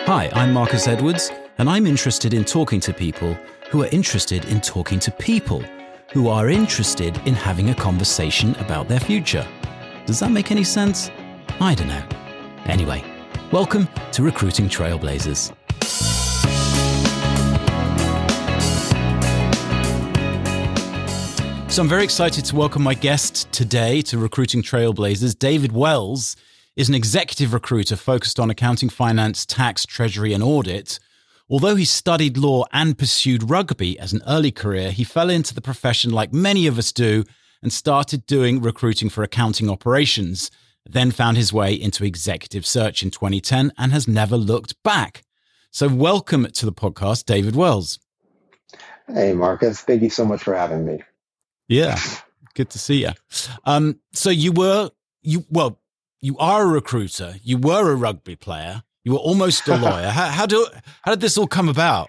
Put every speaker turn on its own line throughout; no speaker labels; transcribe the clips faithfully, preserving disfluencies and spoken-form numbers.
Hi, I'm Marcus Edwards, and I'm interested in talking to people who are interested in talking to people who are interested in having a conversation about their future. Does that make any sense? I don't know. Anyway, welcome to Recruiting Trailblazers. So I'm very excited to welcome my guest today to Recruiting Trailblazers. David Wells is an executive recruiter focused on accounting, finance, tax, treasury, and audit. Although he studied law and pursued rugby as an early career, he fell into the profession like many of us do and started doing recruiting for accounting operations, then found his way into executive search in twenty ten and has never looked back. So welcome to the podcast, David Wells.
Hey, Marcus. Thank you so much for having me.
Yeah, good to see you. Um, so you were, you well, you are a recruiter. You were a rugby player. You were almost a lawyer. how, how do how did this all come about?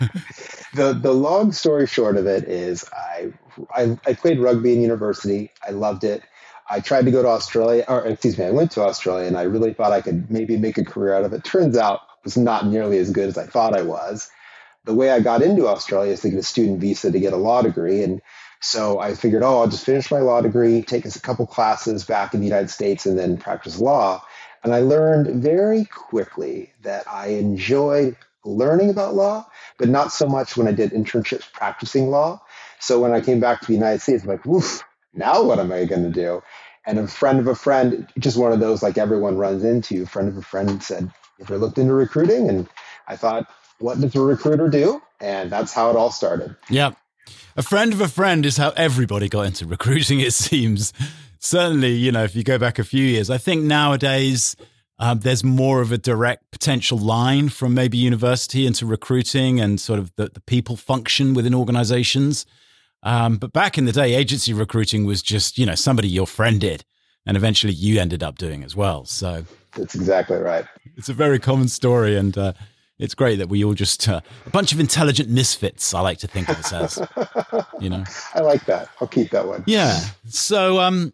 the the long story short of it is, I, I I played rugby in university. I loved it. I tried to go to Australia, or excuse me, I went to Australia, and I really thought I could maybe make a career out of it. Turns out it was not nearly as good as I thought I was. The way I got into Australia is to get a student visa to get a law degree, and so I figured, oh, I'll just finish my law degree, take a couple classes back in the United States, and then practice law. And I learned very quickly that I enjoyed learning about law, but not so much when I did internships practicing law. So when I came back to the United States, I'm like, woof, now what am I going to do? And a friend of a friend, just one of those like everyone runs into, a friend of a friend said, have you looked into recruiting? And I thought, what does a recruiter do? And that's how it all started.
Yeah. A friend of a friend is how everybody got into recruiting, it seems. Certainly, you know, if you go back a few years, I think nowadays um, there's more of a direct potential line from maybe university into recruiting and sort of the, the people function within organizations. Um, but back in the day, agency recruiting was just, you know, somebody your friend did, and eventually you ended up doing as well. So
that's exactly right.
It's a very common story, and uh, it's great that we all just uh, a bunch of intelligent misfits, I like to think of us as, you know.
I like that. I'll keep that one.
Yeah. So um,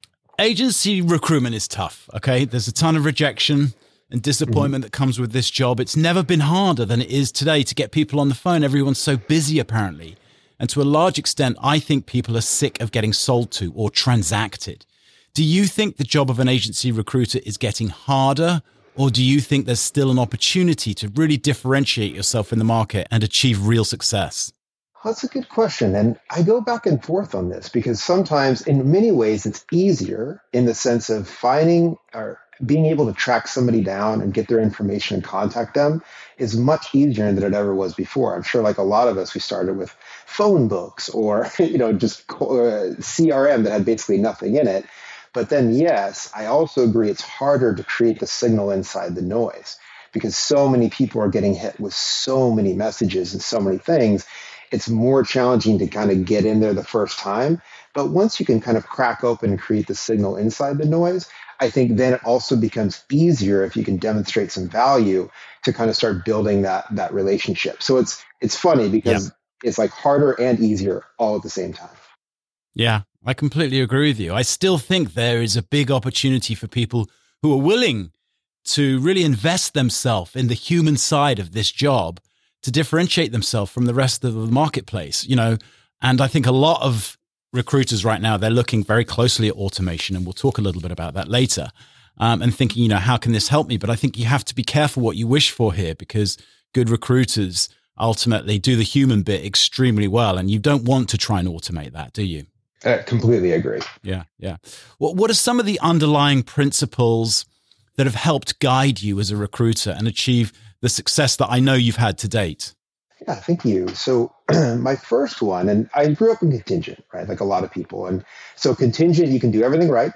agency recruitment is tough, okay? There's a ton of rejection and disappointment mm-hmm. that comes with this job. It's never been harder than it is today to get people on the phone. Everyone's so busy, apparently. And to a large extent, I think people are sick of getting sold to or transacted. Do you think the job of an agency recruiter is getting harder? Or do you think there's still an opportunity to really differentiate yourself in the market and achieve real success?
That's a good question. And I go back and forth on this because sometimes in many ways it's easier in the sense of finding or being able to track somebody down and get their information and contact them is much easier than it ever was before. I'm sure like a lot of us, we started with phone books or, you know, just C R M that had basically nothing in it. But then, yes, I also agree it's harder to create the signal inside the noise because so many people are getting hit with so many messages and so many things. It's more challenging to kind of get in there the first time. But once you can kind of crack open and create the signal inside the noise, I think then it also becomes easier if you can demonstrate some value to kind of start building that that relationship. So it's it's funny because yeah. it's like harder and easier all at the same time.
Yeah. I completely agree with you. I still think there is a big opportunity for people who are willing to really invest themselves in the human side of this job to differentiate themselves from the rest of the marketplace, you know. And I think a lot of recruiters right now, they're looking very closely at automation, and we'll talk a little bit about that later, um, and thinking, you know, how can this help me? But I think you have to be careful what you wish for here because good recruiters ultimately do the human bit extremely well, and you don't want to try and automate that, do you?
I completely agree.
Yeah, yeah. What What are some of the underlying principles that have helped guide you as a recruiter and achieve the success that I know you've had to date?
Yeah, thank you. So my first one, and I grew up in contingent, right? Like a lot of people. And so contingent, you can do everything right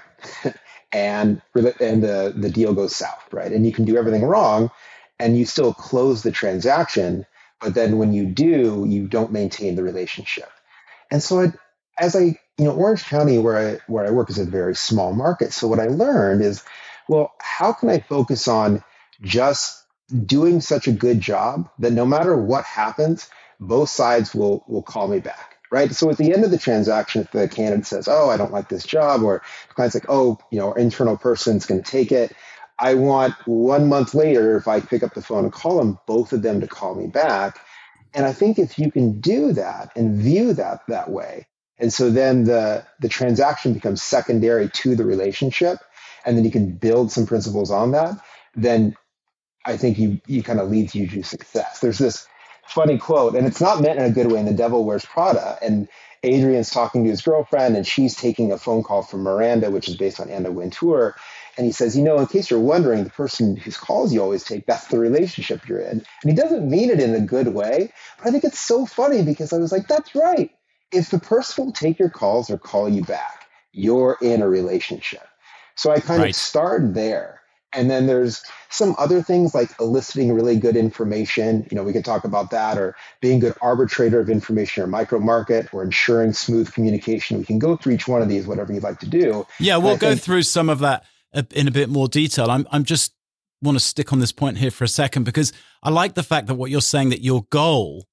and and the, the deal goes south, right? And you can do everything wrong and you still close the transaction. But then when you do, you don't maintain the relationship. And so I, as I, you know, Orange County, where I where I work, is a very small market. So what I learned is, well, how can I focus on just doing such a good job that no matter what happens, both sides will will call me back, right? So at the end of the transaction, if the candidate says, oh, I don't like this job, or the client's like, oh, you know, our internal person's going to take it, I want one month later, if I pick up the phone and call them, both of them to call me back. And I think if you can do that and view that that way, and so then the the transaction becomes secondary to the relationship, and then you can build some principles on that, then I think you you kind of lead to usually success. There's this funny quote, and it's not meant in a good way, in The Devil Wears Prada. And Adrian's talking to his girlfriend, and she's taking a phone call from Miranda, which is based on Anna Wintour. And he says, you know, in case you're wondering, the person whose calls you always take, that's the relationship you're in. And he doesn't mean it in a good way, but I think it's so funny because I was like, that's right. If the person will take your calls or call you back, you're in a relationship. So I kind
Right.
of started there. And then there's some other things like eliciting really good information. You know, we could talk about that, or being a good arbitrator of information or micro market, or ensuring smooth communication. We can go through each one of these, whatever you'd like to do.
Yeah,
And
we'll
I
go
think,
through some of that in a bit more detail. I'm I'm just want to stick on this point here for a second, because I like the fact that what you're saying, that your goal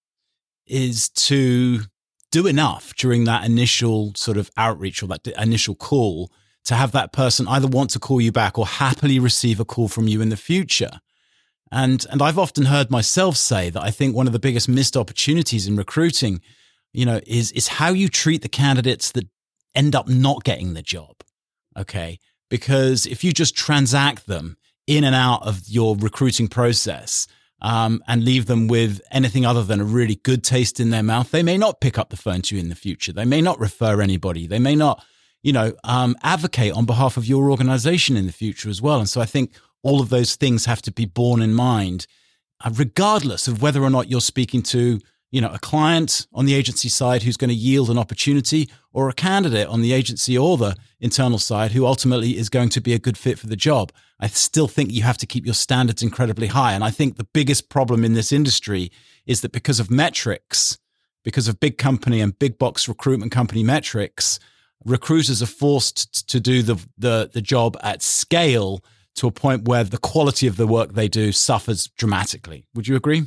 is to do enough during that initial sort of outreach or that initial call to have that person either want to call you back or happily receive a call from you in the future. And and I've often heard myself say that I think one of the biggest missed opportunities in recruiting, you know, is is how you treat the candidates that end up not getting the job. Okay. Because if you just transact them in and out of your recruiting process, um, and leave them with anything other than a really good taste in their mouth, they may not pick up the phone to you in the future. They may not refer anybody. They may not, you know, um, advocate on behalf of your organization in the future as well. And so I think all of those things have to be borne in mind, uh, regardless of whether or not you're speaking to, you know, a client on the agency side who's going to yield an opportunity, or a candidate on the agency or the internal side who ultimately is going to be a good fit for the job. I still think you have to keep your standards incredibly high. And I think the biggest problem in this industry is that because of metrics, because of big company and big box recruitment company metrics, recruiters are forced to do the, the, the job at scale to a point where the quality of the work they do suffers dramatically. Would you agree?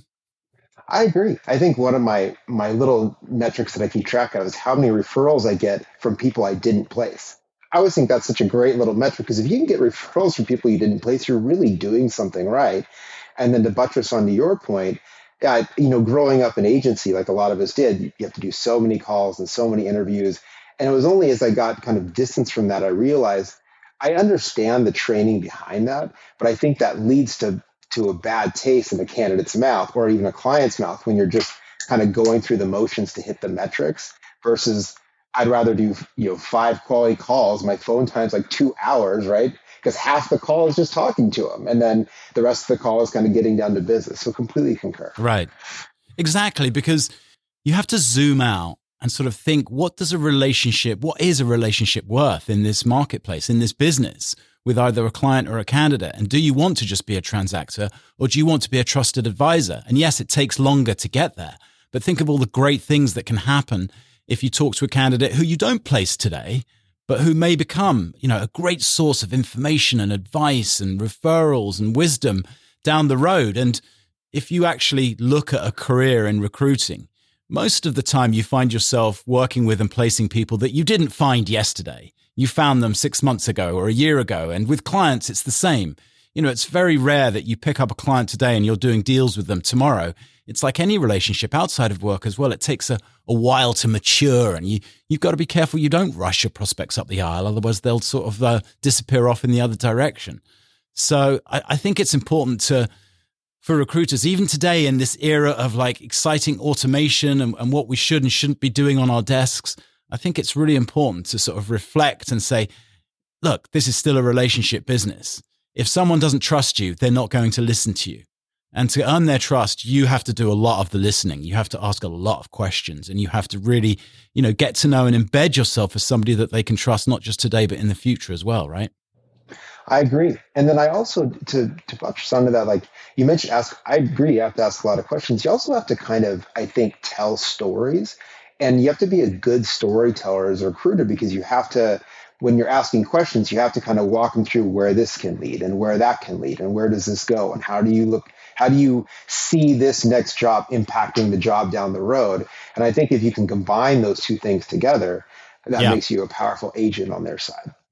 I agree. I think one of my my little metrics that I keep track of is how many referrals I get from people I didn't place. I always think that's such a great little metric, because if you can get referrals from people you didn't place, you're really doing something right. And then to buttress onto your point, yeah, you know, growing up in agency, like a lot of us did, you have to do so many calls and so many interviews. And it was only as I got kind of distance from that, I realized I understand the training behind that, but I think that leads to to a bad taste in a candidate's mouth, or even a client's mouth, when you're just kind of going through the motions to hit the metrics, versus I'd rather do, you know, five quality calls. My phone time's like two hours, right? Because half the call is just talking to them, and then the rest of the call is kind of getting down to business. So completely concur.
Right. Exactly. Because you have to zoom out and sort of think, what does a relationship, what is a relationship worth in this marketplace, in this business, with either a client or a candidate? And do you want to just be a transactor, or do you want to be a trusted advisor? And yes, it takes longer to get there, but think of all the great things that can happen if you talk to a candidate who you don't place today, but who may become, you know, a great source of information and advice and referrals and wisdom down the road. And if you actually look at a career in recruiting, most of the time you find yourself working with and placing people that you didn't find yesterday. You found them six months ago or a year ago. And with clients, it's the same. You know, it's very rare that you pick up a client today and you're doing deals with them tomorrow. It's like any relationship outside of work as well. It takes a, a while to mature, and you, you've got to be careful you don't rush your prospects up the aisle. Otherwise, they'll sort of uh, disappear off in the other direction. So I, I think it's important to, for recruiters, even today in this era of like exciting automation and, and what we should and shouldn't be doing on our desks, I think it's really important to sort of reflect and say, look, this is still a relationship business. If someone doesn't trust you, they're not going to listen to you. And to earn their trust, you have to do a lot of the listening. You have to ask a lot of questions, and you have to really, you know, get to know and embed yourself as somebody that they can trust, not just today, but in the future as well, right?
I agree. And then I also, to, to buttress onto that, like you mentioned, ask, I agree, you have to ask a lot of questions. You also have to kind of, I think, tell stories. And you have to be a good storyteller as a recruiter, because you have to, when you're asking questions, you have to kind of walk them through where this can lead and where that can lead and where does this go and how do you look, how do you see this next job impacting the job down the road? And I think if you can combine those two things together, that
Yeah.
makes you a powerful agent on their side.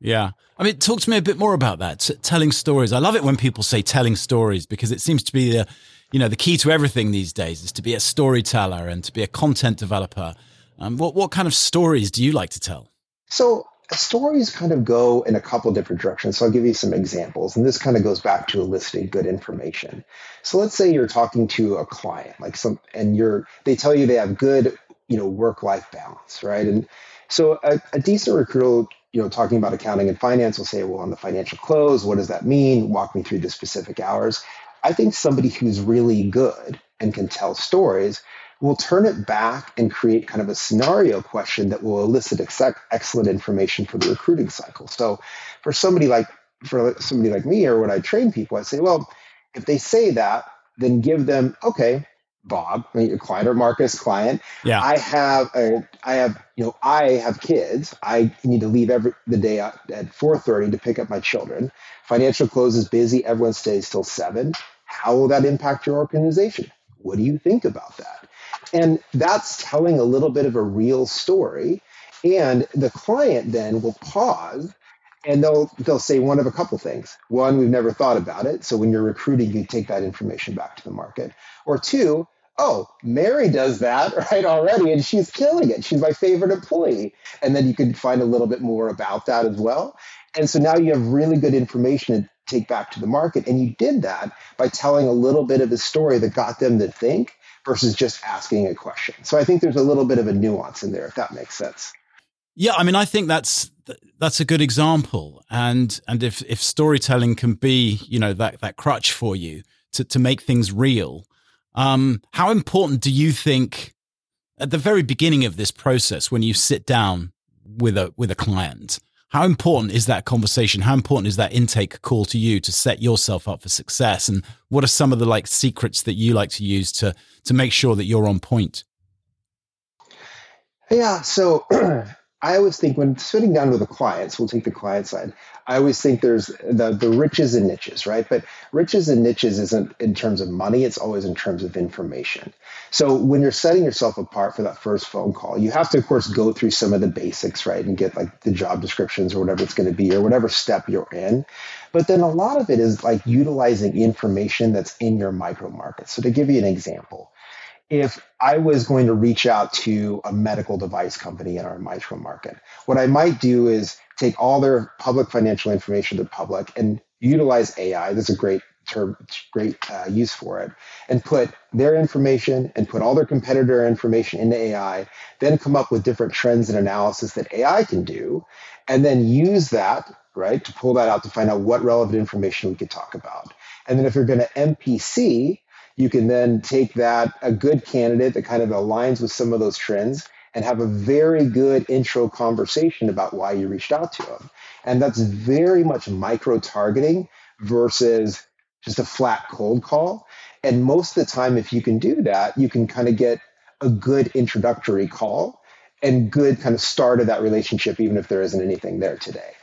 Yeah. I mean, talk to me a bit more about that. T- telling stories. I love it when people say telling stories because it seems to be the, you know, the key to everything these days is to be a storyteller and to be a content developer. Um, what, what kind of stories do you like to tell?
So stories kind of go in a couple different directions. So I'll give you some examples. And this kind of goes back to eliciting good information. So let's say you're talking to a client, like some, and you're, they tell you they have good, you know, work-life balance, right? And so a, a decent recruiter, you know, talking about accounting and finance will say, well, on the financial close, what does that mean? Walk me through the specific hours. I think somebody who's really good and can tell stories will turn it back and create kind of a scenario question that will elicit ex- excellent information for the recruiting cycle. So for somebody like for somebody like me, or when I train people, I say, well, if they say that, then give them, okay, Bob, I mean, your client, or Marcus, client,
Yeah.
I have a, I have, you know, I have kids. I need to leave every the day at four thirty to pick up my children. Financial close is busy. Everyone stays till seven. How will that impact your organization? What do you think about that? And that's telling a little bit of a real story. And the client then will pause and they'll they'll say one of a couple things. One, we've never thought about it. So when you're recruiting, you take that information back to the market. Or two, oh, Mary does that right already and she's killing it. She's my favorite employee. And then you can find a little bit more about that as well. And so now you have really good information to take back to the market. And you did that by telling a little bit of a story that got them to think versus just asking a question. So I think there's a little bit of a nuance in there, if that makes sense.
Yeah, I mean, I think that's that's a good example, and and if if storytelling can be, you know, that that crutch for you to to make things real, um, how important do you think at the very beginning of this process when you sit down with a with a client? How important is that conversation? How important is that intake call to you to set yourself up for success? And what are some of the like secrets that you like to use to to make sure that you're on point?
Yeah, so I always think when sitting down with the clients, we'll take the client side. I always think there's the the riches and niches, right? But riches and niches isn't in terms of money, it's always in terms of information. So when you're setting yourself apart for that first phone call, you have to, of course, go through some of the basics, right? And get like the job descriptions or whatever it's going to be or whatever step you're in. But then a lot of it is like utilizing information that's in your micro market. So to give you an example, if I was going to reach out to a medical device company in our micro market, what I might do is take all their public financial information to the public and utilize A I. There's a great term, great uh, use for it, and put their information and put all their competitor information into A I, then come up with different trends and analysis that A I can do, and then use that, right, to pull that out to find out what relevant information we could talk about. And then if you're going to M P C, you can then take that, a good candidate that kind of aligns with some of those trends and have a very good intro conversation about why you reached out to them. And that's very much micro targeting versus just a flat cold call. And most of the time, if you can do that, you can kind of get a good introductory call and good kind of start of that relationship, even if there isn't anything there today.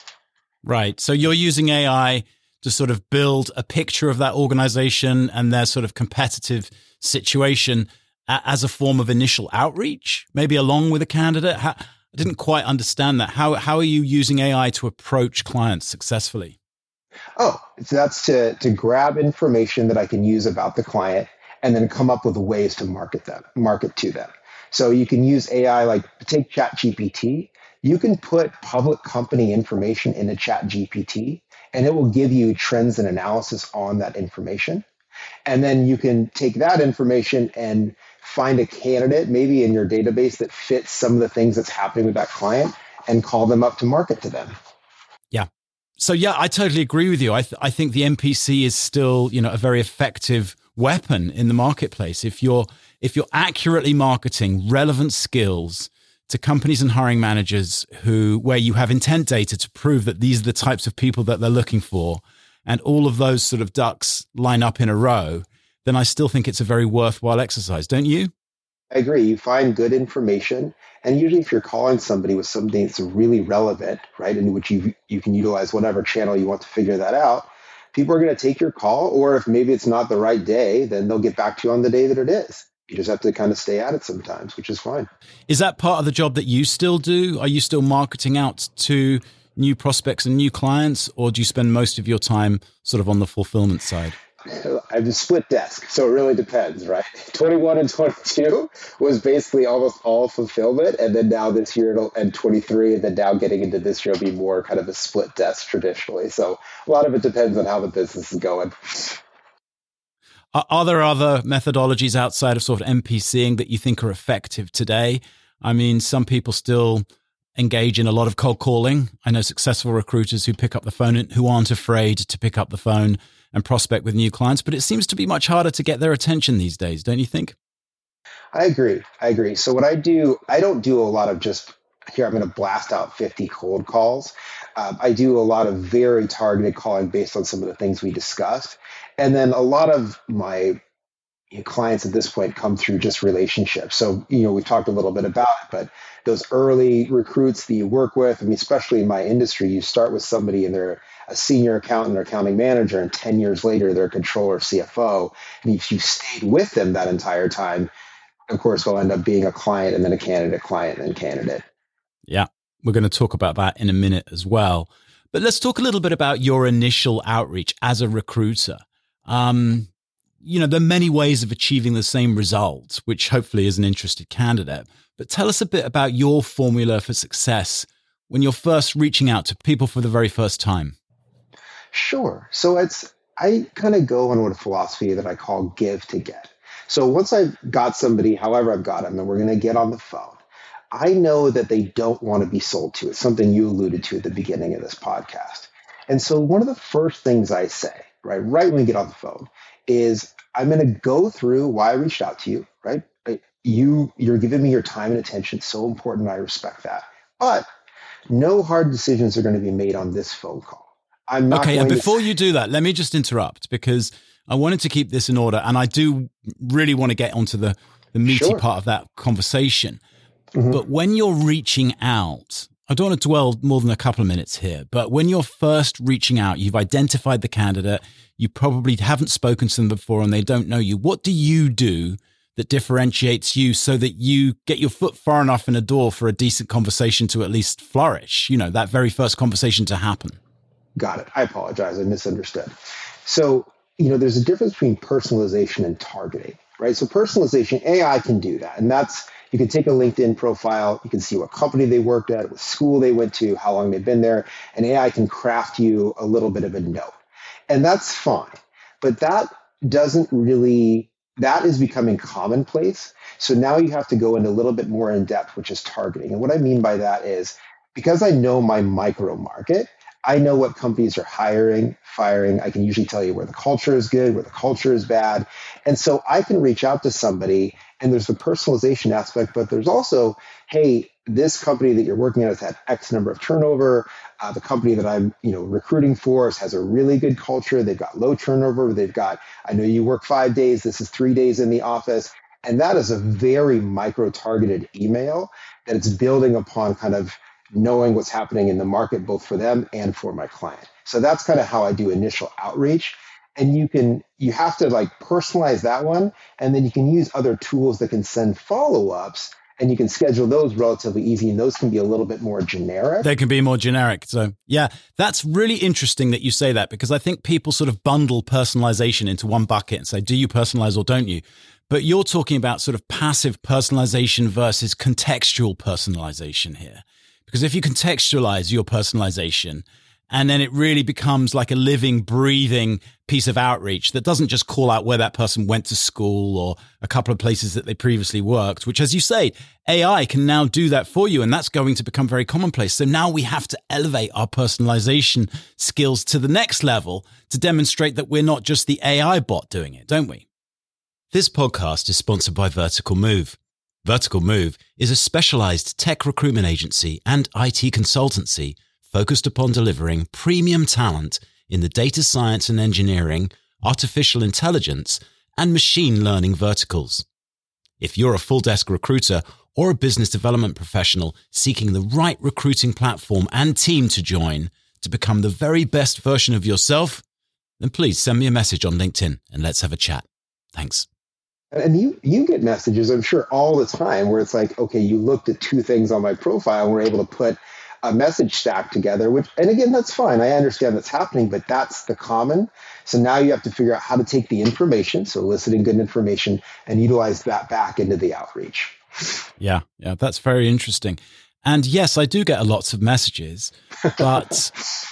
Right. So you're using A I to sort of build a picture of that organization and their sort of competitive situation as a form of initial outreach, maybe along with a candidate. How, I didn't quite understand that. How how are you using A I to approach clients successfully?
Oh, so that's to to grab information that I can use about the client and then come up with ways to market them, market to them. So you can use A I, like take ChatGPT. You can put public company information into ChatGPT and it will give you trends and analysis on that information. And then you can take that information and find a candidate maybe in your database that fits some of the things that's happening with that client and call them up to market to them.
Yeah. So, yeah, I totally agree with you. I, th- I think the M P C is still, you know, a very effective weapon in the marketplace. If you're if you're accurately marketing relevant skills to companies and hiring managers who where you have intent data to prove that these are the types of people that they're looking for, and all of those sort of ducks line up in a row, then I still think it's a very worthwhile exercise, don't you?
I agree. You find good information. And usually if you're calling somebody with something that's really relevant, right, in which you you can utilize whatever channel you want to figure that out, people are going to take your call. Or if maybe it's not the right day, then they'll get back to you on the day that it is. You just have to kind of stay at it sometimes, which is fine.
Is that part of the job that you still do? Are you still marketing out to new prospects and new clients, or do you spend most of your time sort of on the fulfillment side?
I have a split desk, so it really depends, right? twenty-one and twenty-two was basically almost all fulfillment, and then now this year it'll and twenty-three, and then now getting into this year will be more kind of a split desk traditionally. So a lot of it depends on how the business is going.
Are, are there other methodologies outside of sort of NPCing that you think are effective today? I mean, some people still engage in a lot of cold calling. I know successful recruiters who pick up the phone and who aren't afraid to pick up the phone and prospect with new clients, but it seems to be much harder to get their attention these days, don't you think?
I agree. I agree. So what I do, I don't do a lot of just, here I'm going to blast out fifty cold calls. Um, I do a lot of very targeted calling based on some of the things we discussed. And then a lot of my you know, clients at this point come through just relationships. So, you know, we talked a little bit about it, but those early recruits that you work with, I mean, especially in my industry, you start with somebody and they're a senior accountant or accounting manager, and ten years later, they're a controller, C F O. And if you stayed with them that entire time, of course, they'll end up being a client and then a candidate, client, and then candidate.
Yeah, we're going to talk about that in a minute as well. But let's talk a little bit about your initial outreach as a recruiter. Um, you know, there are many ways of achieving the same result, which hopefully is an interested candidate. But tell us a bit about your formula for success when you're first reaching out to people for the very first time.
Sure. So it's I kind of go on with a philosophy that I call give to get. So once I've got somebody, however I've got them, and we're going to get on the phone, I know that they don't want to be sold to. It's something you alluded to at the beginning of this podcast. And so one of the first things I say, right, right when we get on the phone, is I'm going to go through why I reached out to you, right? You, you're giving me your time and attention. It's so important. I respect that. But no hard decisions are going to be made on this phone call. I'm not
okay, and before
to...
you do that, let me just interrupt because I wanted to keep this in order, and I do really want to get onto the, the meaty
Sure.
part of that conversation.
Mm-hmm.
But when you're reaching out, I don't want to dwell more than a couple of minutes here, but when you're first reaching out, you've identified the candidate, you probably haven't spoken to them before and they don't know you. What do you do that differentiates you so that you get your foot far enough in a door for a decent conversation to at least flourish? You know, that very first conversation to happen.
Got it. I apologize. I misunderstood. So, you know, there's a difference between personalization and targeting, right? So personalization, A I can do that. And that's, you can take a LinkedIn profile, you can see what company they worked at, what school they went to, how long they've been there, and A I can craft you a little bit of a note. And that's fine. But that doesn't really, that is becoming commonplace. So now you have to go into a little bit more in depth, which is targeting. And what I mean by that is because I know my micro market, I know what companies are hiring, firing. I can usually tell you where the culture is good, where the culture is bad. And so I can reach out to somebody and there's the personalization aspect, but there's also, hey, this company that you're working at has had X number of turnover. Uh, the company that I'm, you know, recruiting for has a really good culture. They've got low turnover. They've got, I know you work five days. This is three days in the office. And that is a very micro-targeted email that it's building upon kind of knowing what's happening in the market, both for them and for my client. So that's kind of how I do initial outreach. And you can, you have to like personalize that one. And then you can use other tools that can send follow-ups and you can schedule those relatively easy. And those can be a little bit more generic.
They can be more generic. So yeah, that's really interesting that you say that because I think people sort of bundle personalization into one bucket and say, do you personalize or don't you? But you're talking about sort of passive personalization versus contextual personalization here. Because if you contextualize your personalization and then it really becomes like a living, breathing piece of outreach that doesn't just call out where that person went to school or a couple of places that they previously worked, which, as you say, A I can now do that for you. And that's going to become very commonplace. So now we have to elevate our personalization skills to the next level to demonstrate that we're not just the A I bot doing it, don't we? This podcast is sponsored by Vertical Move. Vertical Move is a specialized tech recruitment agency and I T consultancy focused upon delivering premium talent in the data science and engineering, artificial intelligence, and machine learning verticals. If you're a full desk recruiter or a business development professional seeking the right recruiting platform and team to join to become the very best version of yourself, then please send me a message on LinkedIn and let's have a chat. Thanks.
And you you get messages, I'm sure, all the time where it's like, okay, you looked at two things on my profile and we're able to put a message stack together, which, and again, that's fine. I understand that's happening, but that's the common. So now you have to figure out how to take the information, so eliciting good information, and utilize that back into the outreach.
Yeah, yeah, that's very interesting. And yes, I do get lots of messages, but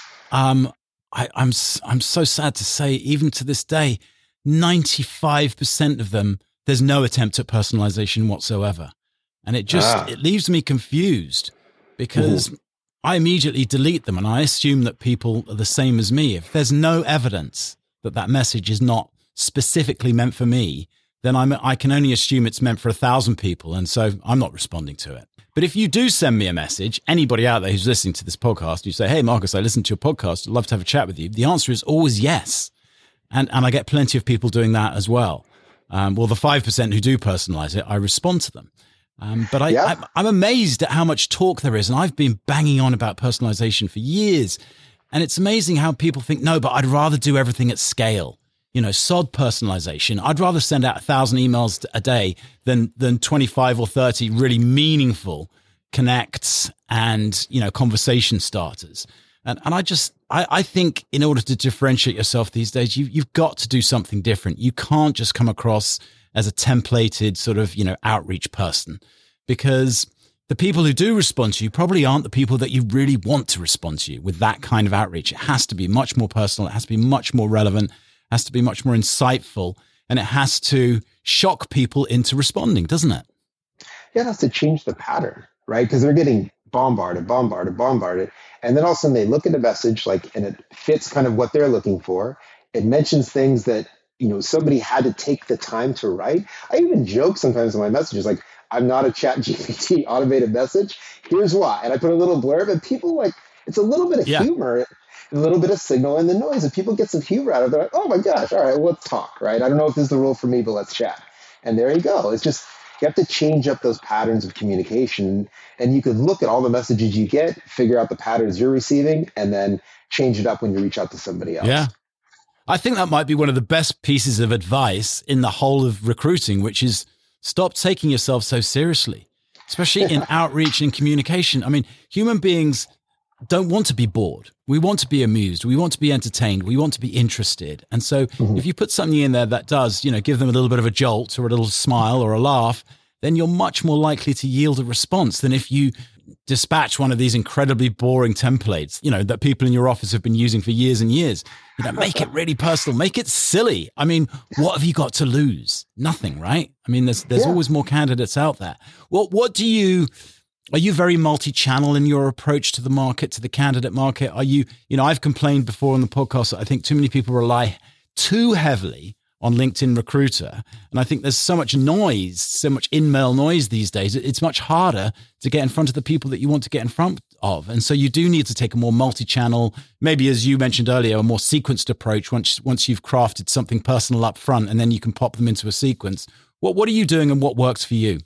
um, I, I'm I'm so sad to say, even to this day, ninety-five percent of them, there's no attempt at personalization whatsoever. And it just, ah. it leaves me confused because mm-hmm. I immediately delete them and I assume that people are the same as me. If there's no evidence that that message is not specifically meant for me, then I'm, I can only assume it's meant for a thousand people. And so I'm not responding to it. But if you do send me a message, anybody out there who's listening to this podcast, you say, hey, Marcus, I listened to your podcast. I'd love to have a chat with you. The answer is always yes. And, and I get plenty of people doing that as well. Um, well, the five percent who do personalize it, I respond to them. Um, but I, yeah. I, I'm amazed at how much talk there is. And I've been banging on about personalization for years. And it's amazing how people think, no, but I'd rather do everything at scale. You know, sod personalization. I'd rather send out a thousand emails a day than than twenty-five or thirty really meaningful connects and, you know, conversation starters. And and I just, I, I think in order to differentiate yourself these days, you, you've got to do something different. You can't just come across as a templated sort of, you know, outreach person, because the people who do respond to you probably aren't the people that you really want to respond to you with that kind of outreach. It has to be much more personal. It has to be much more relevant. Has to be much more insightful, and it has to shock people into responding, doesn't it?
Yeah, it has to change the pattern, right? Because they're getting bombarded, bombarded, bombarded. And then all of a sudden they look at a message like, and it fits kind of what they're looking for. It mentions things that, you know, somebody had to take the time to write. I even joke sometimes in my messages, like, I'm not a Chat G P T automated message. Here's why. And I put a little blurb, and people like, it's a little bit of yeah. humor. A little bit of signal in the noise. If people get some humor out of it, they're like, oh my gosh, all right, well, let's talk, right? I don't know if this is the rule for me, but let's chat. And there you go. It's just, you have to change up those patterns of communication. And you could look at all the messages you get, figure out the patterns you're receiving, and then change it up when you reach out to somebody else.
Yeah. I think that might be one of the best pieces of advice in the whole of recruiting, which is stop taking yourself so seriously, especially in outreach and communication. I mean, human beings don't want to be bored. We want to be amused. We want to be entertained. We want to be interested. And so mm-hmm. if you put something in there that does, you know, give them a little bit of a jolt or a little smile or a laugh, then you're much more likely to yield a response than if you dispatch one of these incredibly boring templates, you know, that people in your office have been using for years and years. You know, make it really personal, make it silly. I mean, what have you got to lose? Nothing, right? I mean, there's there's yeah. always more candidates out there. What what do you Are you very multi-channel in your approach to the market, to the candidate market? Are you, you know, I've complained before on the podcast that I think too many people rely too heavily on LinkedIn Recruiter. And I think there's so much noise, so much in-mail noise these days. It's much harder to get in front of the people that you want to get in front of. And so you do need to take a more multi-channel, maybe as you mentioned earlier, a more sequenced approach once, once you've crafted something personal up front, and then you can pop them into a sequence. What, what are you doing and what works for you?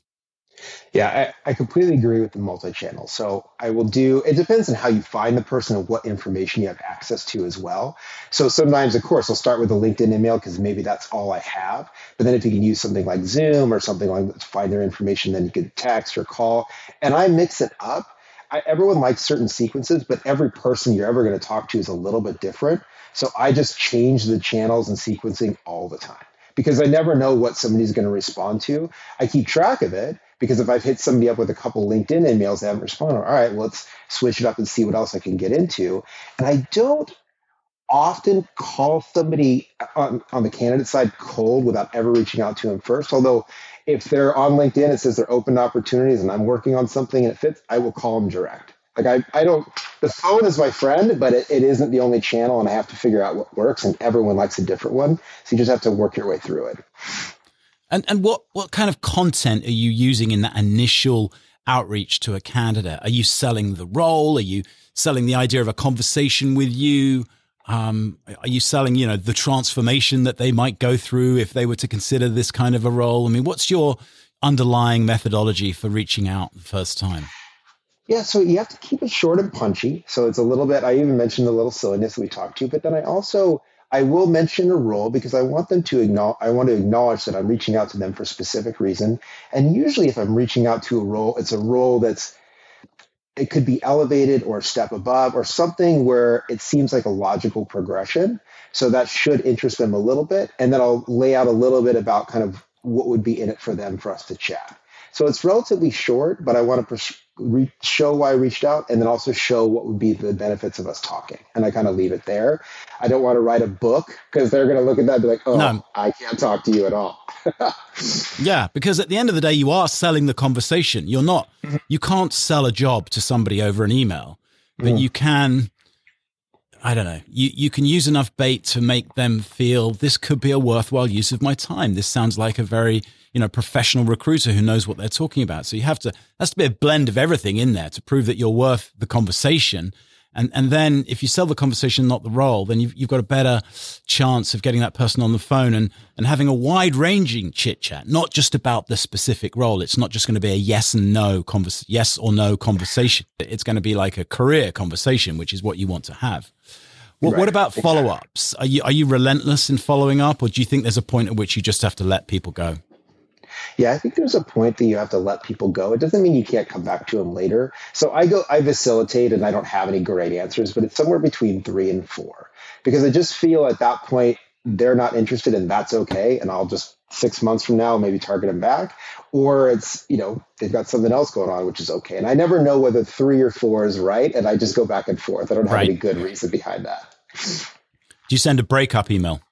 Yeah, I, I completely agree with the multi-channel. So I will do, it depends on how you find the person and what information you have access to as well. So sometimes, of course, I'll start with a LinkedIn email because maybe that's all I have. But then if you can use something like Zoom or something like that to find their information, then you could text or call. And I mix it up. I, everyone likes certain sequences, but every person you're ever going to talk to is a little bit different. So I just change the channels and sequencing all the time because I never know what somebody's going to respond to. I keep track of it. Because if I've hit somebody up with a couple LinkedIn emails they haven't responded, all right, well, let's switch it up and see what else I can get into. And I don't often call somebody on, on the candidate side cold without ever reaching out to them first. Although if they're on LinkedIn, it says they're open to opportunities and I'm working on something and it fits, I will call them direct. Like I, I don't, the phone is my friend, but it, it isn't the only channel and I have to figure out what works and everyone likes a different one. So you just have to work your way through it.
And and what, what kind of content are you using in that initial outreach to a candidate? Are you selling the role? Are you selling the idea of a conversation with you? Um, are you selling, you know, the transformation that they might go through if they were to consider this kind of a role? I mean, what's your underlying methodology for reaching out the first time?
Yeah, so you have to keep it short and punchy. So it's a little bit, I even mentioned the little silliness we talked to, but then I also, I will mention a role because I want them to acknowledge, I want to acknowledge that I'm reaching out to them for a specific reason. And usually if I'm reaching out to a role, it's a role that's it could be elevated or a step above or something where it seems like a logical progression. So that should interest them a little bit. And then I'll lay out a little bit about kind of what would be in it for them for us to chat. So it's relatively short, but I want to pers- re- show why I reached out and then also show what would be the benefits of us talking. And I kind of leave it there. I don't want to write a book because they're going to look at that and be like, oh, no. I can't talk to you at all.
Yeah, because at the end of the day, you are selling the conversation. You're not, you can't sell a job to somebody over an email, but mm. you can, I don't know, you, you can use enough bait to make them feel this could be a worthwhile use of my time. This sounds like a very, you know, professional recruiter who knows what they're talking about. So you have to, has to be a blend of everything in there to prove that you're worth the conversation. And and then if you sell the conversation, not the role, then you've, you've got a better chance of getting that person on the phone and, and having a wide ranging chit chat, not just about the specific role. It's not just going to be a yes and no convers yes or no conversation. It's going to be like a career conversation, which is what you want to have. Well, right. What about follow-ups? Are you, are you relentless in following up, or do you think there's a point at which you just have to let people go?
Yeah, I think there's a point that you have to let people go. It doesn't mean you can't come back to them later. So I go, I facilitate and I don't have any great answers, but it's somewhere between three and four because I just feel at that point they're not interested and that's okay. And I'll just six months from now, maybe target them back, or it's, you know, they've got something else going on, which is okay. And I never know whether three or four is right. And I just go back and forth. I don't have right. any good reason behind that.
Do you send a breakup email?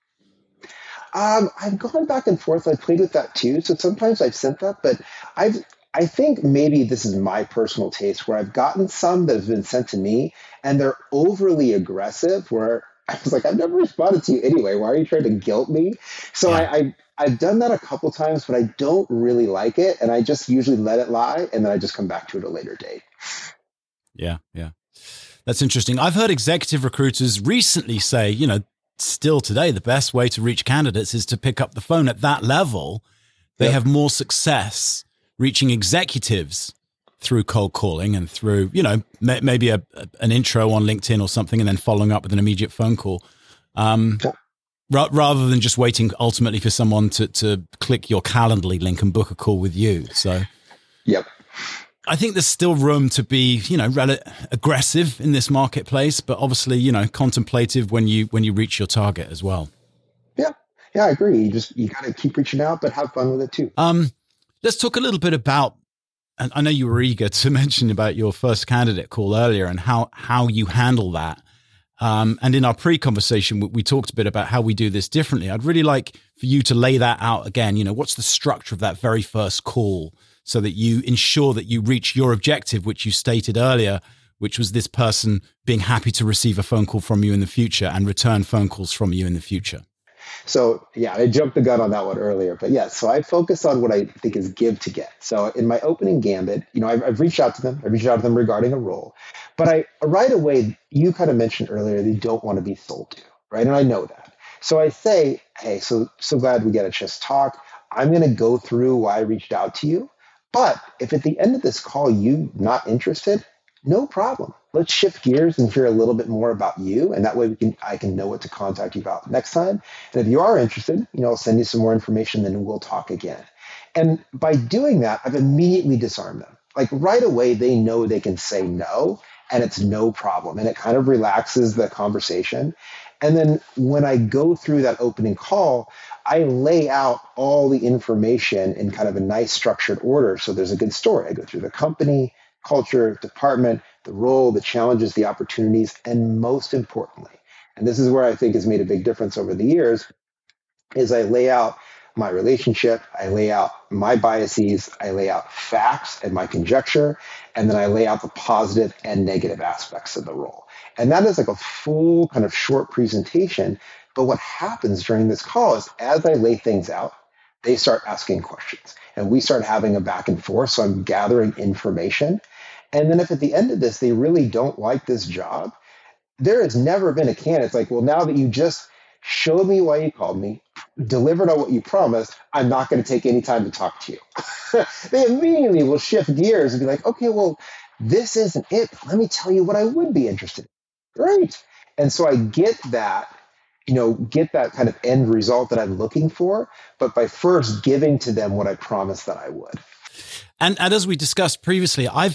Um, I've gone back and forth. I've played with that too. So sometimes I've sent that, but I've, I think maybe this is my personal taste where I've gotten some that have been sent to me and they're overly aggressive where I was like, I've never responded to you anyway. Why are you trying to guilt me? So yeah. I, I, I've done that a couple times, but I don't really like it. And I just usually let it lie. And then I just come back to it at a later date.
Yeah. Yeah. That's interesting. I've heard executive recruiters recently say, you know, still today, the best way to reach candidates is to pick up the phone at that level. They yep. have more success reaching executives through cold calling and through, you know, may, maybe a, a, an intro on LinkedIn or something, and then following up with an immediate phone call, um, yep. ra- rather than just waiting ultimately for someone to, to click your Calendly link and book a call with you. So,
yep.
I think there's still room to be, you know, rel- aggressive in this marketplace, but obviously, you know, contemplative when you when you reach your target as well.
Yeah, yeah, I agree. You just you got to keep reaching out, but have fun with it too.
Um, let's talk a little bit about. And I know you were eager to mention about your first candidate call earlier and how how you handle that. Um, and in our pre-conversation, we, we talked a bit about how we do this differently. I'd really like for you to lay that out again. You know, what's the structure of that very first call, so that you ensure that you reach your objective, which you stated earlier, which was this person being happy to receive a phone call from you in the future and return phone calls from you in the future.
So yeah, I jumped the gun on that one earlier, but yeah, so I focus on what I think is give to get. So in my opening gambit, you know, I've, I've reached out to them. I reached out to them regarding a role, but I right away, you kind of mentioned earlier, they don't want to be sold to, right? And I know that. So I say, hey, so, so glad we get a chance to talk. I'm going to go through why I reached out to you. But if at the end of this call, you're not interested, no problem. Let's shift gears and hear a little bit more about you. And that way we can, I can know what to contact you about next time. And if you are interested, you know, I'll send you some more information, then we'll talk again. And by doing that, I've immediately disarmed them. Like right away, they know they can say no, and it's no problem. And it kind of relaxes the conversation. And then when I go through that opening call, I lay out all the information in kind of a nice structured order. So there's a good story. I go through the company, culture, department, the role, the challenges, the opportunities, and most importantly, and this is where I think has made a big difference over the years, is I lay out my relationship, I lay out my biases, I lay out facts and my conjecture, and then I lay out the positive and negative aspects of the role. And that is like a full kind of short presentation. But what happens during this call is as I lay things out, they start asking questions and we start having a back and forth. So I'm gathering information. And then if at the end of this, they really don't like this job, there has never been a candidate. It's like, well, now that you just showed me why you called me, delivered on what you promised, I'm not going to take any time to talk to you. They immediately will shift gears and be like, okay, well, this isn't it. Let me tell you what I would be interested in. Right. And so I get that, you know, get that kind of end result that I'm looking for, but by first giving to them what I promised that I would.
And, and as we discussed previously, I've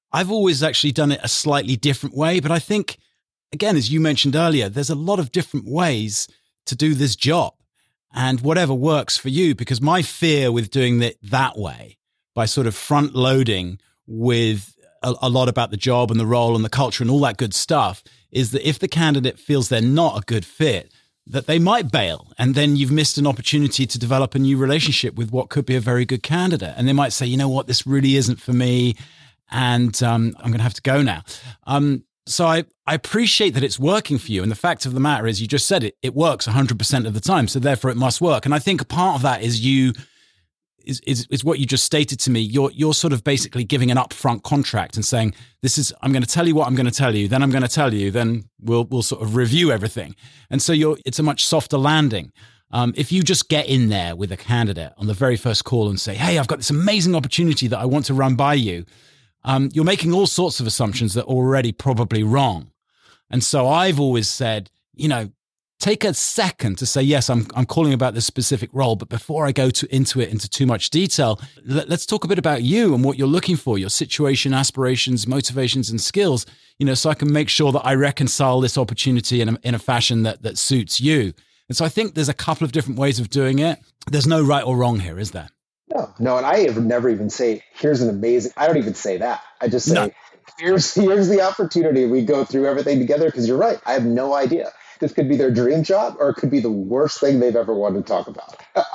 I've always actually done it a slightly different way, but I think, again, as you mentioned earlier, there's a lot of different ways to do this job and whatever works for you, because my fear with doing it that way, by sort of front loading with a, a lot about the job and the role and the culture and all that good stuff, is that if the candidate feels they're not a good fit, that they might bail, and then you've missed an opportunity to develop a new relationship with what could be a very good candidate. And they might say, you know what, this really isn't for me, and um, I'm going to have to go now. Um, so I, I appreciate that it's working for you. And the fact of the matter is, you just said it, it works one hundred percent of the time. So therefore it must work. And I think a part of that is you, is, is, is what you just stated to me. You're, you're sort of basically giving an upfront contract and saying, this is, I'm going to tell you what I'm going to tell you, then I'm going to tell you, then we'll, we'll sort of review everything. And so you're, it's a much softer landing. Um, if you just get in there with a candidate on the very first call and say, hey, I've got this amazing opportunity that I want to run by you, Um, you're making all sorts of assumptions that are already probably wrong. And so I've always said, you know, take a second to say, yes, I'm I'm calling about this specific role, but before I go to, into it into too much detail, let, let's talk a bit about you and what you're looking for, your situation, aspirations, motivations, and skills, you know, so I can make sure that I reconcile this opportunity in a, in a fashion that that suits you. And so I think there's a couple of different ways of doing it. There's no right or wrong here, is there?
No, no, and I ever never even say, here's an amazing, I don't even say that. I just say,
No.
here's here's the opportunity. We go through everything together, because you're right. I have no idea. This could be their dream job, or it could be the worst thing they've ever wanted to talk about.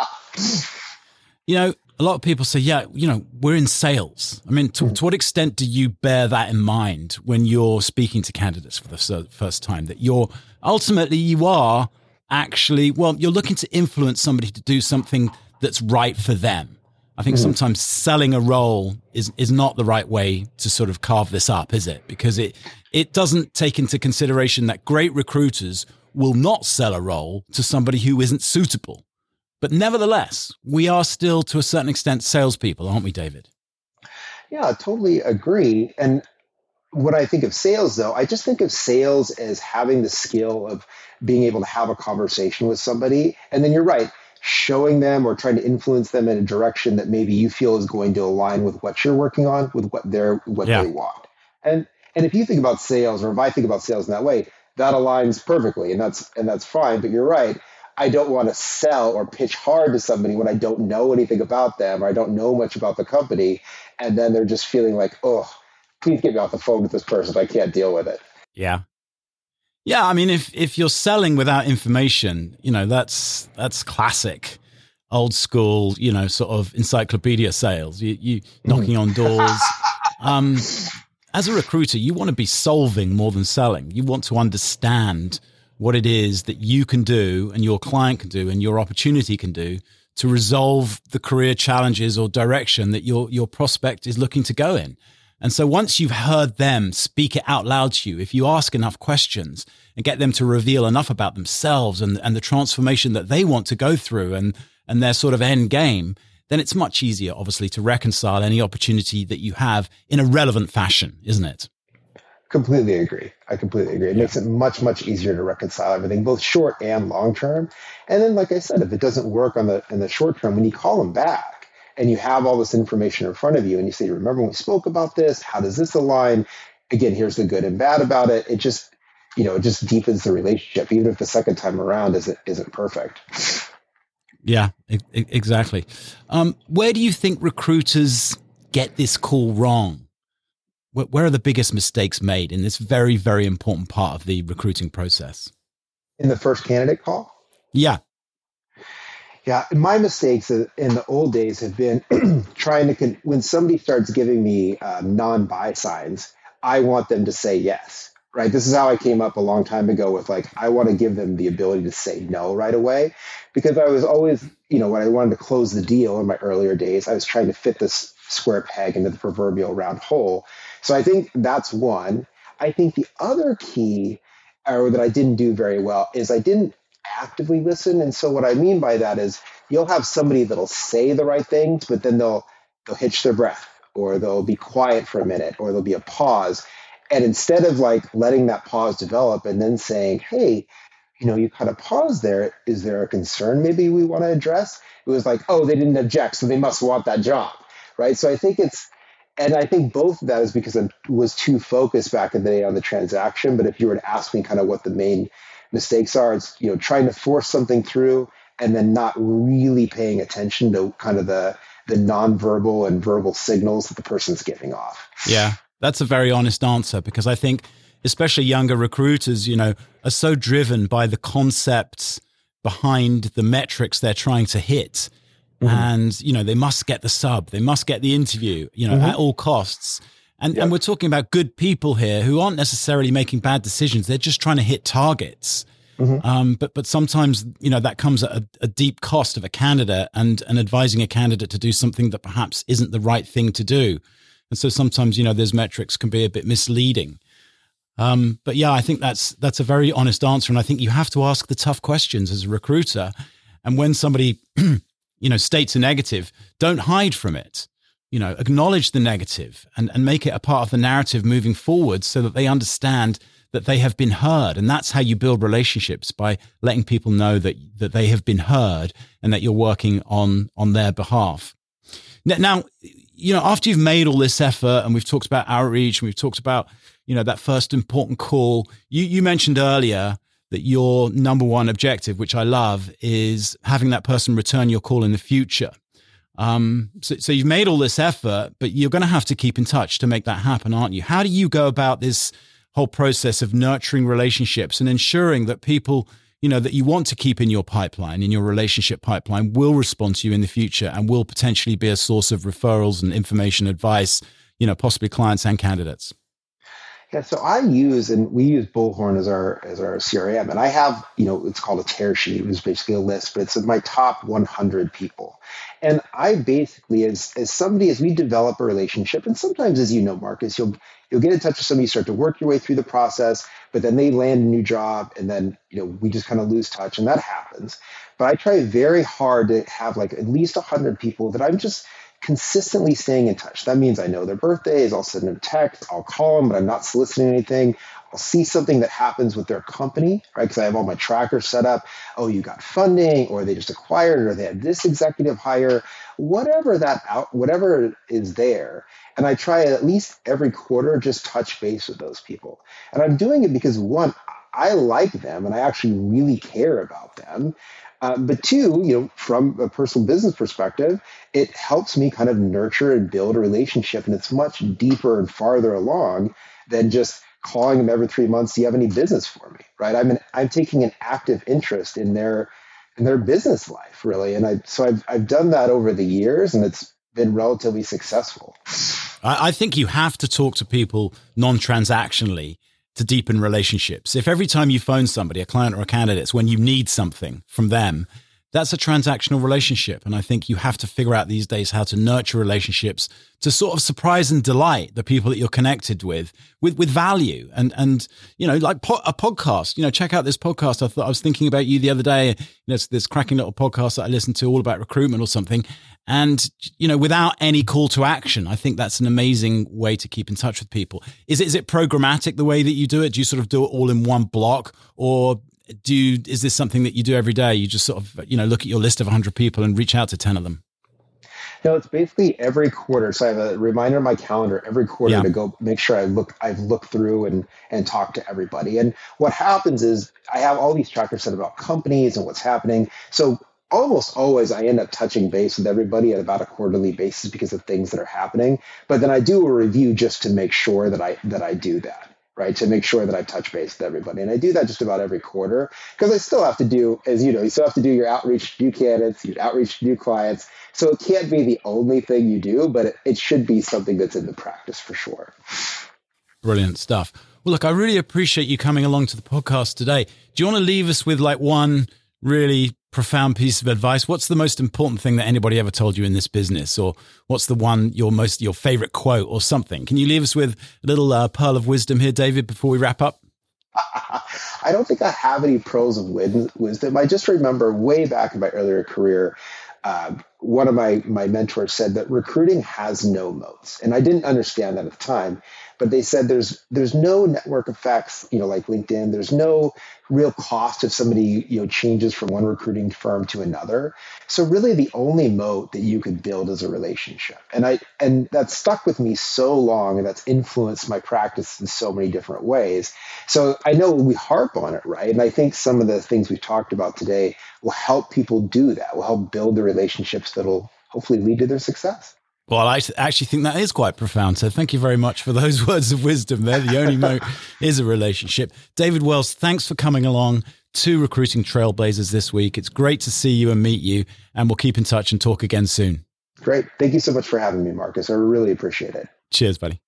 You know, a lot of people say, yeah, you know, we're in sales. I mean, to, to what extent do you bear that in mind when you're speaking to candidates for the first time, that you're ultimately, you are actually, well, you're looking to influence somebody to do something that's right for them. I think mm-hmm. sometimes selling a role is is not the right way to sort of carve this up, is it? Because it it doesn't take into consideration that great recruiters will not sell a role to somebody who isn't suitable. But nevertheless, we are still, to a certain extent, salespeople, aren't we, David?
Yeah, I totally agree. And when I think of sales, though, I just think of sales as having the skill of being able to have a conversation with somebody. And then you're right, showing them or trying to influence them in a direction that maybe you feel is going to align with what you're working on, with what they're what yeah. they want. And and if you think about sales, or if I think about sales in that way, that aligns perfectly, and that's and that's fine. But you're right. I don't want to sell or pitch hard to somebody when I don't know anything about them, or I don't know much about the company, and then they're just feeling like, oh, please get me off the phone with this person. I can't deal with it.
Yeah. Yeah, I mean, if if you're selling without information, you know, that's that's classic, old school, you know, sort of encyclopedia sales. You you knocking on doors. Um, as a recruiter, you want to be solving more than selling. You want to understand what it is that you can do, and your client can do, and your opportunity can do to resolve the career challenges or direction that your your prospect is looking to go in. And so once you've heard them speak it out loud to you, if you ask enough questions and get them to reveal enough about themselves and, and the transformation that they want to go through and, and their sort of end game, then it's much easier, obviously, to reconcile any opportunity that you have in a relevant fashion, isn't it?
Completely agree. I completely agree. It yeah. makes it much, much easier to reconcile everything, both short and long term. And then, like I said, if it doesn't work on the in the short term, when you call them back, and you have all this information in front of you, and you say, remember when we spoke about this? How does this align? Again, here's the good and bad about it. It just, you know, it just deepens the relationship, even if the second time around isn't, isn't perfect.
Yeah, e- exactly. Um, where do you think recruiters get this call wrong? Where, where are the biggest mistakes made in this very, very important part of the recruiting process?
In the first candidate call?
Yeah.
Yeah, my mistakes in the old days have been trying to, con- when somebody starts giving me uh, non-buy signs, I want them to say yes, right? This is how I came up a long time ago with like, I want to give them the ability to say no right away, because I was always, you know, when I wanted to close the deal in my earlier days, I was trying to fit this square peg into the proverbial round hole. So I think that's one. I think the other key, or that I didn't do very well, is I didn't actively listen. And so what I mean by that is you'll have somebody that'll say the right things, but then they'll they'll hitch their breath, or they'll be quiet for a minute, or there'll be a pause. And instead of like letting that pause develop and then saying, hey, you know, you kind of paused there. Is there a concern maybe we want to address? It was like, oh, they didn't object, so they must want that job, right? So I think it's And I think both of that is because I was too focused back in the day on the transaction. But if you were to ask me kind of what the main mistakes are, it's, you know, trying to force something through and then not really paying attention to kind of the, the nonverbal and verbal signals that the person's giving off.
Yeah, that's a very honest answer, because I think especially younger recruiters, you know, are so driven by the concepts behind the metrics they're trying to hit. Mm-hmm. And, you know, they must get the sub, they must get the interview, you know, mm-hmm. at all costs. And, yep. and we're talking about good people here who aren't necessarily making bad decisions. They're just trying to hit targets. Mm-hmm. Um, but but sometimes, you know, that comes at a, a deep cost of a candidate and, and advising a candidate to do something that perhaps isn't the right thing to do. And so sometimes, you know, those metrics can be a bit misleading. Um, but yeah, I think that's that's a very honest answer. And I think you have to ask the tough questions as a recruiter. And when somebody, you know, states a negative, don't hide from it. You know, acknowledge the negative and, and make it a part of the narrative moving forward so that they understand that they have been heard. And that's how you build relationships, by letting people know that that they have been heard and that you're working on on their behalf. Now, you know, after you've made all this effort and we've talked about outreach and we've talked about, you know, that first important call, you, you mentioned earlier that your number one objective, which I love, is having that person return your call in the future. Um, so, so you've made all this effort, but you're going to have to keep in touch to make that happen, aren't you? How do you go about this whole process of nurturing relationships and ensuring that people, you know, that you want to keep in your pipeline, in your relationship pipeline, will respond to you in the future and will potentially be a source of referrals and information, advice, you know, possibly clients and candidates?
Yeah, so I use, and we use Bullhorn as our as our C R M, and I have, you know, it's called a tear sheet, which is basically a list, but it's of my top one hundred people. And I basically, as as somebody, as we develop a relationship, and sometimes, as you know, Marcus, you'll you'll get in touch with somebody, start to work your way through the process, but then they land a new job, and then, you know, we just kind of lose touch, and that happens. But I try very hard to have like at least one hundred people that I'm just consistently staying in touch. That means I know their birthdays, I'll send them a text, I'll call them, but I'm not soliciting anything. I'll see something that happens with their company, right? Because I have all my trackers set up. Oh, you got funding, or they just acquired, or they had this executive hire, whatever that out, whatever is there. And I try at least every quarter just touch base with those people. And I'm doing it because, one, I like them and I actually really care about them. Uh, but two, you know, from a personal business perspective, it helps me kind of nurture and build a relationship. And it's much deeper and farther along than just calling them every three months. Do you have any business for me? Right. I'm an, I'm taking an active interest in their in their business life, really. And I so I've I've done that over the years, and it's been relatively successful.
I, I think you have to talk to people non-transactionally to deepen relationships. If every time you phone somebody, a client or a candidate, it's when you need something from them, that's a transactional relationship. And I think you have to figure out these days how to nurture relationships to sort of surprise and delight the people that you're connected with, with, with value. And, and, you know, like po- a podcast, you know, check out this podcast. I thought I was thinking about you the other day. You know, it's this cracking little podcast that I listened to all about recruitment or something. And, you know, without any call to action, I think that's an amazing way to keep in touch with people. Is it, is it programmatic the way that you do it? Do you sort of do it all in one block, or do you, is this something that you do every day? You just sort of, you know, look at your list of one hundred people and reach out to ten of them?
No, it's basically every quarter. So I have a reminder on my calendar every quarter yeah. to go make sure I look, I've looked through and, and talked to everybody. And what happens is I have all these trackers set about companies and what's happening. So almost always I end up touching base with everybody at about a quarterly basis because of things that are happening. But then I do a review just to make sure that I, that I do that. Right, to make sure that I touch base with everybody. And I do that just about every quarter, because I still have to do, as you know, you still have to do your outreach to new candidates, your outreach to new clients. So it can't be the only thing you do, but it, it should be something that's in the practice for sure.
Brilliant stuff. Well, look, I really appreciate you coming along to the podcast today. Do you want to leave us with like one really profound piece of advice? What's the most important thing that anybody ever told you in this business? Or what's the one, your most, your favorite quote or something? Can you leave us with a little uh, pearl of wisdom here, David, before we wrap up?
I don't think I have any pearls of wisdom. I just remember way back in my earlier career, uh, one of my, my mentors said that recruiting has no moats. And I didn't understand that at the time. but they said there's there's no network effects, you know, like LinkedIn. There's no real cost if somebody, you know, changes from one recruiting firm to another. So really the only moat that you could build is a relationship. And I and that's stuck with me so long, and that's influenced my practice in so many different ways. So I know we harp on it, right? And I think some of the things we've talked about today will help people do that, will help build the relationships that'll hopefully lead to their success.
Well, I actually think that is quite profound. So thank you very much for those words of wisdom there. The only moat is a relationship. David Wells, thanks for coming along to Recruiting Trailblazers this week. It's great to see you and meet you, and we'll keep in touch and talk again soon.
Great. Thank you so much for having me, Marcus. I really appreciate it.
Cheers, buddy.